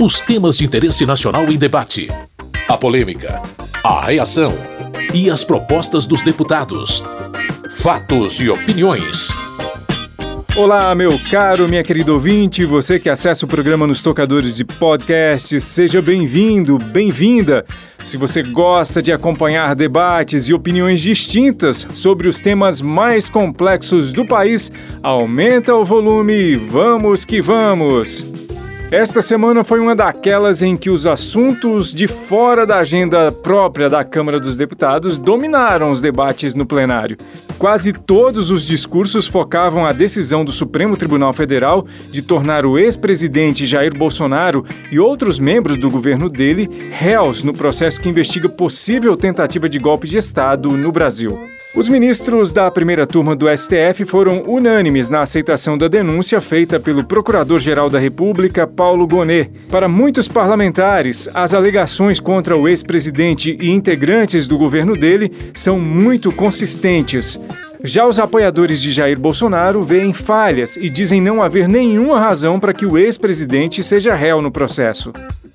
Os temas de interesse nacional em debate, a polêmica, a reação e as propostas dos deputados. Fatos e opiniões. Olá, meu caro, minha querida ouvinte, você que acessa o programa nos tocadores de podcast, seja bem-vindo, bem-vinda. Se você gosta de acompanhar debates e opiniões distintas sobre os temas mais complexos do país, aumenta o volume e vamos que vamos! Esta semana foi uma daquelas em que os assuntos de fora da agenda própria da Câmara dos Deputados dominaram os debates no plenário. Quase todos os discursos focavam a decisão do Supremo Tribunal Federal de tornar o ex-presidente Jair Bolsonaro e outros membros do governo dele réus no processo que investiga possível tentativa de golpe de Estado no Brasil. Os ministros da primeira turma do STF foram unânimes na aceitação da denúncia feita pelo Procurador-Geral da República, Paulo Gonet. Para muitos parlamentares, as alegações contra o ex-presidente e integrantes do governo dele são muito consistentes. Já os apoiadores de Jair Bolsonaro veem falhas e dizem não haver nenhuma razão para que o ex-presidente seja réu no processo.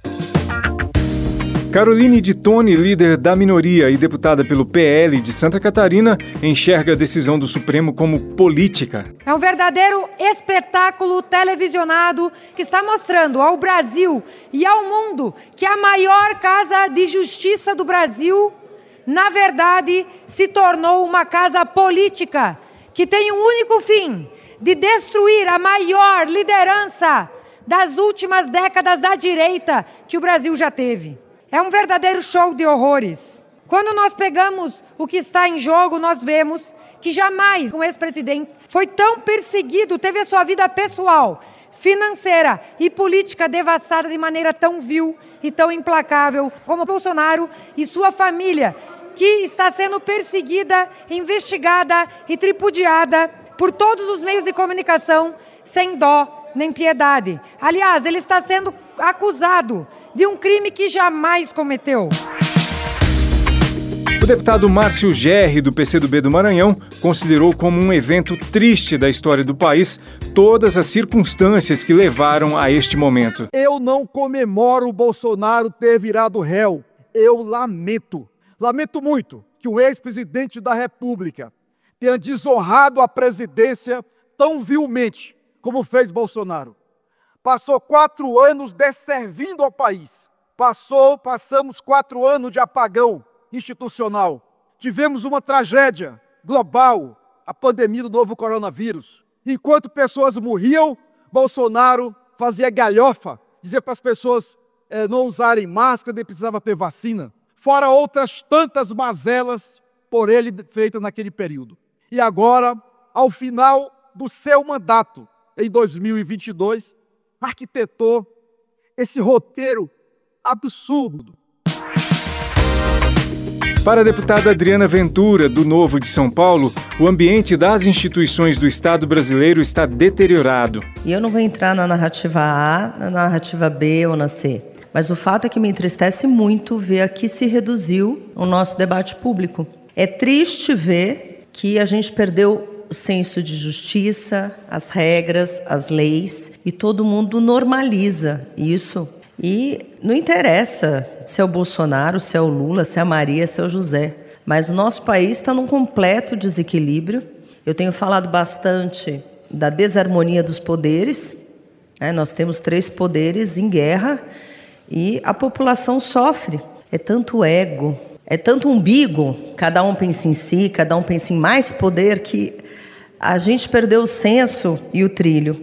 Caroline de Tone, líder da minoria e deputada pelo PL de Santa Catarina, enxerga a decisão do Supremo como política. É um verdadeiro espetáculo televisionado que está mostrando ao Brasil e ao mundo que a maior casa de justiça do Brasil, na verdade, se tornou uma casa política que tem um único fim, de destruir a maior liderança das últimas décadas da direita que o Brasil já teve. É um verdadeiro show de horrores. Quando nós pegamos o que está em jogo, nós vemos que jamais um ex-presidente foi tão perseguido, teve a sua vida pessoal, financeira e política devassada de maneira tão vil e tão implacável como Bolsonaro e sua família, que está sendo perseguida, investigada e tripudiada por todos os meios de comunicação, sem dó nem piedade. Aliás, ele está sendo acusado de um crime que jamais cometeu. O deputado Márcio Gerri, do PCdoB do Maranhão, considerou como um evento triste da história do país todas as circunstâncias que levaram a este momento. Eu não comemoro o Bolsonaro ter virado réu. Eu lamento muito que o ex-presidente da República tenha desonrado a presidência tão vilmente como fez Bolsonaro. Passou 4 anos desservindo ao país. Passamos 4 anos de apagão institucional. Tivemos uma tragédia global, a pandemia do novo coronavírus. Enquanto pessoas morriam, Bolsonaro fazia galhofa, dizia para as pessoas não usarem máscara, nem precisava ter vacina. Fora outras tantas mazelas por ele feitas naquele período. E agora, ao final do seu mandato, em 2022, arquitetou esse roteiro absurdo. Para a deputada Adriana Ventura, do Novo de São Paulo, o ambiente das instituições do Estado brasileiro está deteriorado. E eu não vou entrar na narrativa A, na narrativa B ou na C. Mas o fato é que me entristece muito ver a que se reduziu o nosso debate público. É triste ver que a gente perdeu o senso de justiça, as regras, as leis, e todo mundo normaliza isso. E não interessa se é o Bolsonaro, se é o Lula, se é a Maria, se é o José. Mas o nosso país está num completo desequilíbrio. Eu tenho falado bastante da desarmonia dos poderes. Nós temos 3 poderes em guerra e a população sofre. É tanto ego, é tanto umbigo, cada um pensa em si, cada um pensa em mais poder, que a gente perdeu o senso e o trilho.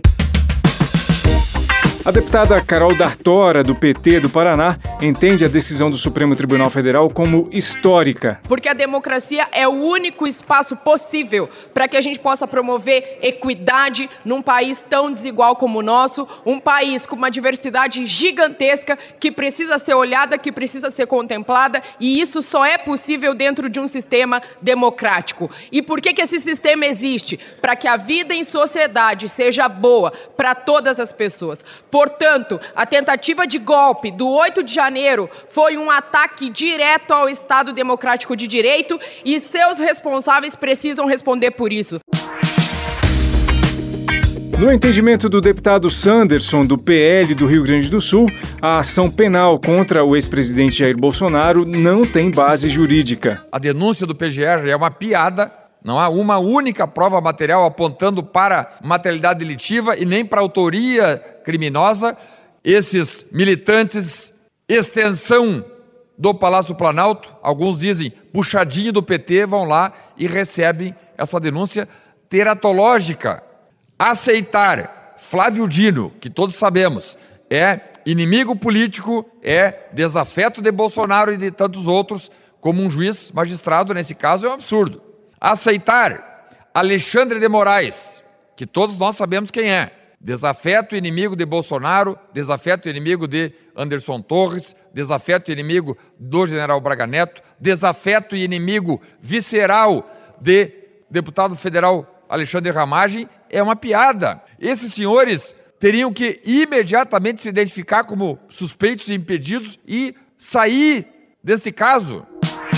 A deputada Carol D'Artora, do PT do Paraná, entende a decisão do Supremo Tribunal Federal como histórica. Porque a democracia é o único espaço possível para que a gente possa promover equidade num país tão desigual como o nosso, um país com uma diversidade gigantesca que precisa ser olhada, que precisa ser contemplada, e isso só é possível dentro de um sistema democrático. E por que esse sistema existe? Para que a vida em sociedade seja boa para todas as pessoas. Portanto, a tentativa de golpe do 8 de janeiro foi um ataque direto ao Estado Democrático de Direito e seus responsáveis precisam responder por isso. No entendimento do deputado Sanderson, do PL do Rio Grande do Sul, a ação penal contra o ex-presidente Jair Bolsonaro não tem base jurídica. A denúncia do PGR é uma piada, não há uma única prova material apontando para materialidade delitiva e nem para autoria criminosa. Esses militantes, extensão do Palácio Planalto, alguns dizem puxadinho do PT, vão lá e recebem essa denúncia teratológica. Aceitar Flávio Dino, que todos sabemos, é inimigo político, é desafeto de Bolsonaro e de tantos outros, como um juiz magistrado, nesse caso, é um absurdo. Aceitar Alexandre de Moraes, que todos nós sabemos quem é, desafeto e inimigo de Bolsonaro, desafeto e inimigo de Anderson Torres, desafeto e inimigo do general Braga Neto, desafeto e inimigo visceral de deputado federal Alexandre Ramagem, é uma piada. Esses senhores teriam que imediatamente se identificar como suspeitos e impedidos e sair desse caso.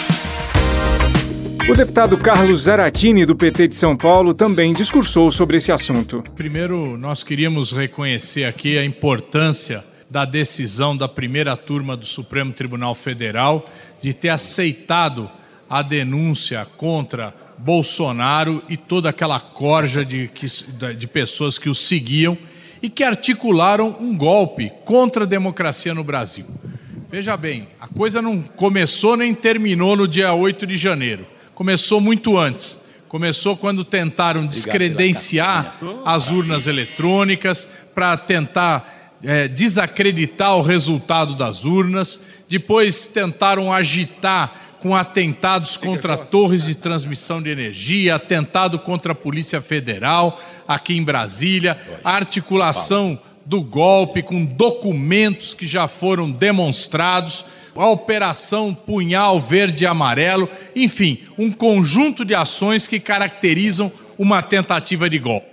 O deputado Carlos Zaratini, do PT de São Paulo, também discursou sobre esse assunto. Primeiro, nós queríamos reconhecer aqui a importância da decisão da primeira turma do Supremo Tribunal Federal de ter aceitado a denúncia contra Bolsonaro e toda aquela corja de pessoas que o seguiam e que articularam um golpe contra a democracia no Brasil. Veja bem, a coisa não começou nem terminou no dia 8 de janeiro. Começou muito antes. Começou quando tentaram descredenciar as urnas eletrônicas para tentar desacreditar o resultado das urnas. Depois tentaram agitar com atentados contra torres de transmissão de energia, atentado contra a Polícia Federal aqui em Brasília, a articulação do golpe com documentos que já foram demonstrados, a Operação Punhal Verde e Amarelo, enfim, um conjunto de ações que caracterizam uma tentativa de golpe.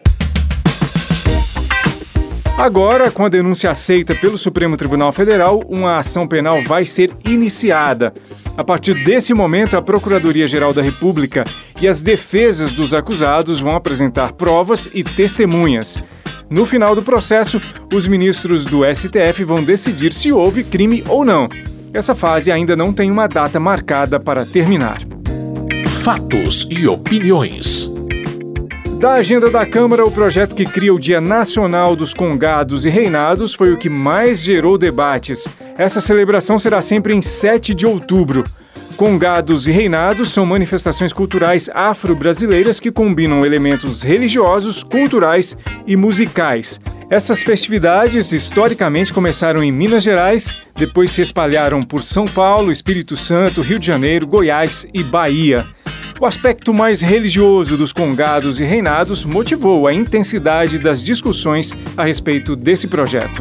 Agora, com a denúncia aceita pelo Supremo Tribunal Federal, uma ação penal vai ser iniciada. A partir desse momento, a Procuradoria-Geral da República e as defesas dos acusados vão apresentar provas e testemunhas. No final do processo, os ministros do STF vão decidir se houve crime ou não. Essa fase ainda não tem uma data marcada para terminar. Fatos e opiniões. Da agenda da Câmara, o projeto que cria o Dia Nacional dos Congados e Reinados foi o que mais gerou debates. Essa celebração será sempre em 7 de outubro. Congados e reinados são manifestações culturais afro-brasileiras que combinam elementos religiosos, culturais e musicais. Essas festividades historicamente começaram em Minas Gerais, depois se espalharam por São Paulo, Espírito Santo, Rio de Janeiro, Goiás e Bahia. O aspecto mais religioso dos congados e reinados motivou a intensidade das discussões a respeito desse projeto.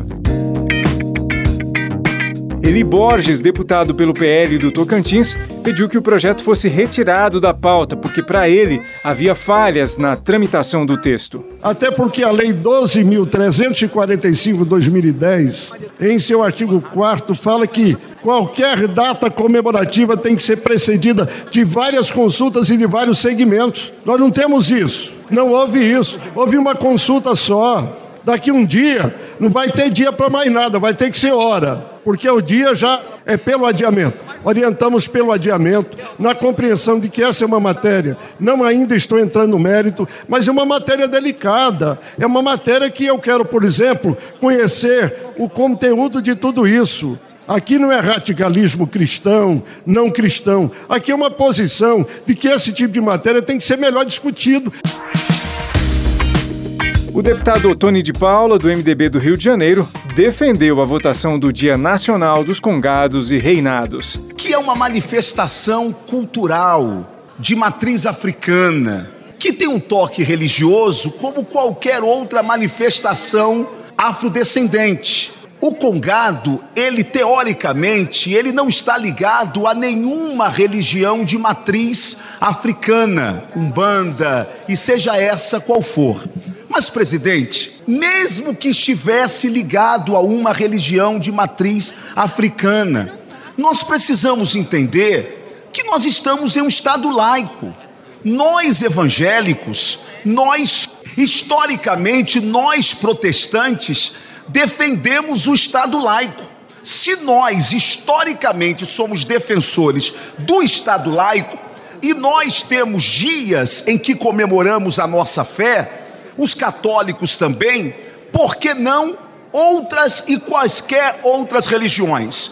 Eli Borges, deputado pelo PL do Tocantins, pediu que o projeto fosse retirado da pauta, porque, para ele, havia falhas na tramitação do texto. Até porque a Lei 12.345/2010, em seu artigo 4º, fala que qualquer data comemorativa tem que ser precedida de várias consultas e de vários segmentos. Nós não temos isso, não houve isso, houve uma consulta só. Daqui um dia, não vai ter dia para mais nada, vai ter que ser hora, porque o dia já é pelo adiamento. Orientamos pelo adiamento, na compreensão de que essa é uma matéria, não ainda estou entrando no mérito, mas é uma matéria delicada, é uma matéria que eu quero, por exemplo, conhecer o conteúdo de tudo isso. Aqui não é radicalismo cristão, não cristão, aqui é uma posição de que esse tipo de matéria tem que ser melhor discutido. O deputado Ottoni de Paula, do MDB do Rio de Janeiro, defendeu a votação do Dia Nacional dos Congados e Reinados. Que é uma manifestação cultural de matriz africana, que tem um toque religioso como qualquer outra manifestação afrodescendente. O congado, ele teoricamente, ele não está ligado a nenhuma religião de matriz africana, umbanda, e seja essa qual for. Mas, presidente, mesmo que estivesse ligado a uma religião de matriz africana, nós precisamos entender que nós estamos em um Estado laico. Nós, evangélicos, nós Historicamente, nós protestantes defendemos o Estado laico. Se nós, historicamente, somos defensores do Estado laico e nós temos dias em que comemoramos a nossa fé, os católicos também, por que não outras e quaisquer outras religiões?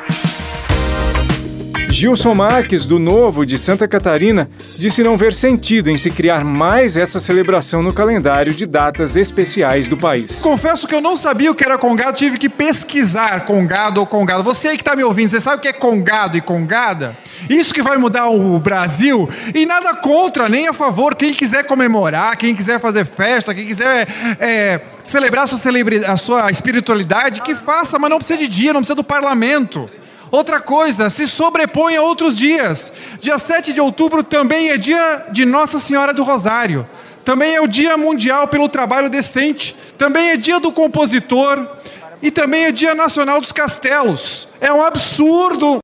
Gilson Marques, do Novo, de Santa Catarina, disse não ver sentido em se criar mais essa celebração no calendário de datas especiais do país. Confesso que eu não sabia o que era congado, tive que pesquisar congado ou congada. Você aí que está me ouvindo, você sabe o que é congado e congada? Isso que vai mudar o Brasil, e nada contra, nem a favor. Quem quiser comemorar, quem quiser fazer festa, quem quiser celebrar a sua espiritualidade, que faça, mas não precisa de dia, não precisa do parlamento. Outra coisa, se sobrepõe a outros dias. Dia 7 de outubro também é dia de Nossa Senhora do Rosário. Também é o Dia Mundial pelo Trabalho Decente. Também é dia do compositor. E também é Dia Nacional dos Castelos. É um absurdo!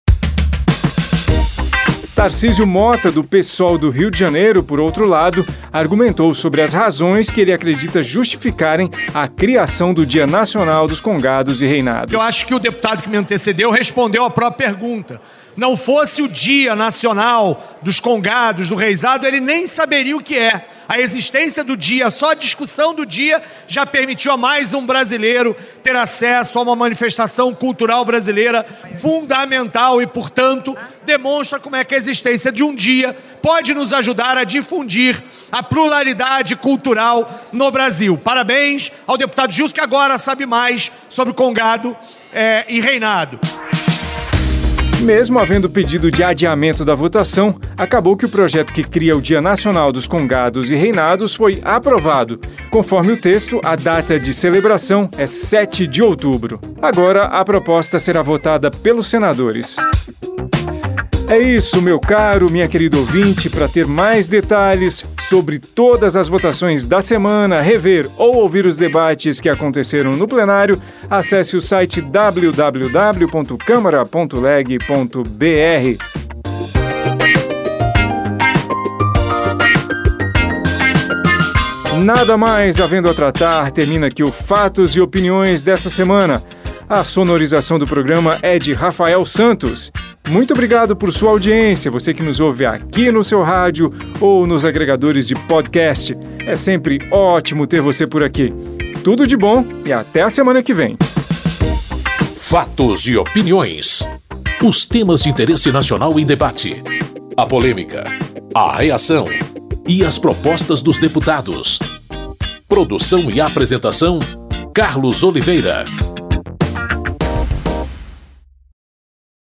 Tarcísio Mota, do PSOL do Rio de Janeiro, por outro lado, argumentou sobre as razões que ele acredita justificarem a criação do Dia Nacional dos Congados e Reinados. Eu acho que o deputado que me antecedeu respondeu a própria pergunta. Não fosse o Dia Nacional dos Congados, do Reisado, ele nem saberia o que é. A existência do dia, só a discussão do dia, já permitiu a mais um brasileiro ter acesso a uma manifestação cultural brasileira fundamental e, portanto, demonstra como é que a existência de um dia pode nos ajudar a difundir a pluralidade cultural no Brasil. Parabéns ao deputado Gilson, que agora sabe mais sobre congado e reinado. Mesmo havendo pedido de adiamento da votação, acabou que o projeto que cria o Dia Nacional dos Congados e Reinados foi aprovado. Conforme o texto, a data de celebração é 7 de outubro. Agora, a proposta será votada pelos senadores. É isso, meu caro, minha querida ouvinte. Para ter mais detalhes sobre todas as votações da semana, rever ou ouvir os debates que aconteceram no plenário, acesse o site www.câmara.leg.br. Nada mais havendo a tratar, termina aqui o Fatos e Opiniões dessa semana. A sonorização do programa é de Rafael Santos. Muito obrigado por sua audiência, você que nos ouve aqui no seu rádio ou nos agregadores de podcast. É sempre ótimo ter você por aqui. Tudo de bom e até a semana que vem. Fatos e opiniões. Os temas de interesse nacional em debate. A polêmica, a reação e as propostas dos deputados. Produção e apresentação, Carlos Oliveira.